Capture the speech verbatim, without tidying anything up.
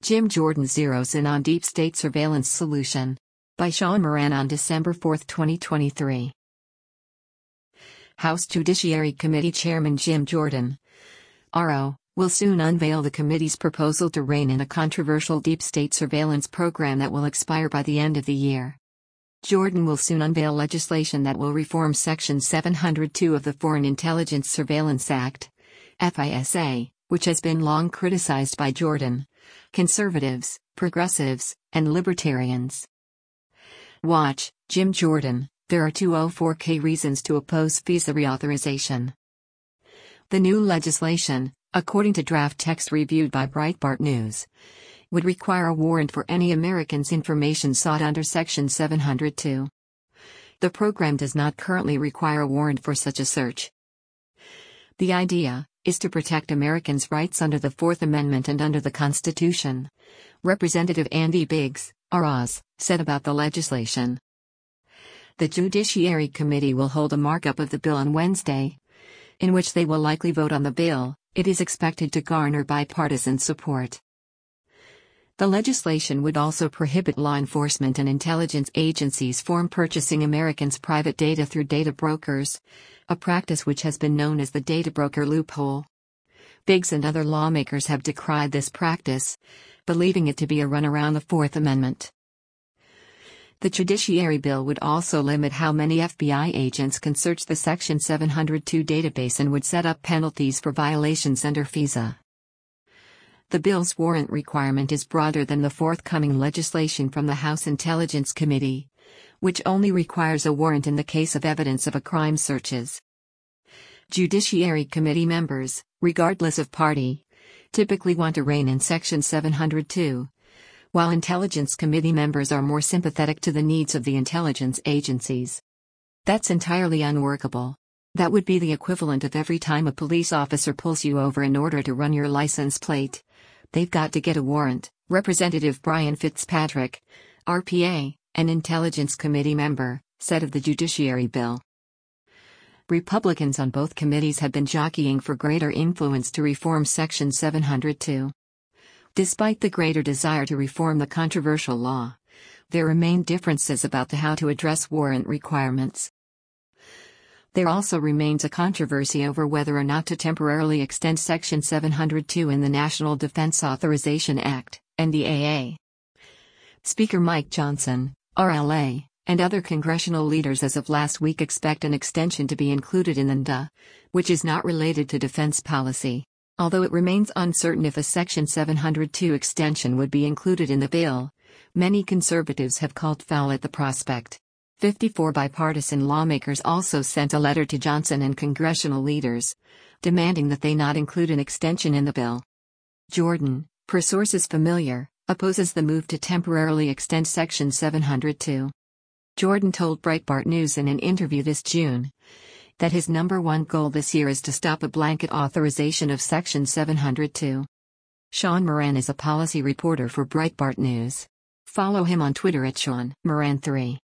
Jim Jordan zeroes in on deep state surveillance solution. By Sean Moran on December fourth, twenty twenty-three. House Judiciary Committee Chairman Jim Jordan, R O, will soon unveil the committee's proposal to rein in a controversial deep state surveillance program that will expire by the end of the year. Jordan will soon unveil legislation that will reform Section seven hundred two of the Foreign Intelligence Surveillance Act, F I S A, which has been long criticized by Jordan, conservatives, progressives, and libertarians. Watch, Jim Jordan, there are two oh four K reasons to oppose FISA reauthorization. The new legislation, according to draft text reviewed by Breitbart News, would require a warrant for any American's information sought under Section seven hundred two. The program does not currently require a warrant for such a search. The idea is to protect Americans' rights under the Fourth Amendment and under the Constitution, Representative Andy Biggs, R Oz, said about the legislation. The Judiciary Committee will hold a markup of the bill on Wednesday, in which they will likely vote on the bill. It is expected to garner bipartisan support. The legislation would also prohibit law enforcement and intelligence agencies from purchasing Americans' private data through data brokers, a practice which has been known as the data broker loophole. Biggs and other lawmakers have decried this practice, believing it to be a run around the Fourth Amendment. The Judiciary Bill would also limit how many F B I agents can search the Section seven hundred two database and would set up penalties for violations under FISA. The bill's warrant requirement is broader than the forthcoming legislation from the House Intelligence Committee, which only requires a warrant in the case of evidence of a crime searches. Judiciary Committee members, regardless of party, typically want to rein in Section seven hundred two, while Intelligence Committee members are more sympathetic to the needs of the intelligence agencies. That's entirely unworkable. That would be the equivalent of every time a police officer pulls you over in order to run your license plate, they've got to get a warrant. Representative Brian Fitzpatrick, R P A, an Intelligence Committee member, said of the Judiciary Bill. Republicans on both committees have been jockeying for greater influence to reform Section seven hundred two. Despite the greater desire to reform the controversial law, there remain differences about the how to address warrant requirements. There also remains a controversy over whether or not to temporarily extend Section seven hundred two in the National Defense Authorization Act, N D A A. Speaker Mike Johnson, R L A, and other congressional leaders as of last week expect an extension to be included in the N D A, which is not related to defense policy, although it remains uncertain if a Section seven hundred two extension would be included in the bill. Many conservatives have called foul at the prospect. fifty-four bipartisan lawmakers also sent a letter to Johnson and congressional leaders, demanding that they not include an extension in the bill. Jordan, per sources familiar, opposes the move to temporarily extend Section seven hundred two. Jordan told Breitbart News in an interview this June that his number one goal this year is to stop a blanket authorization of Section seven hundred two. Sean Moran is a policy reporter for Breitbart News. Follow him on Twitter at Sean Moran three.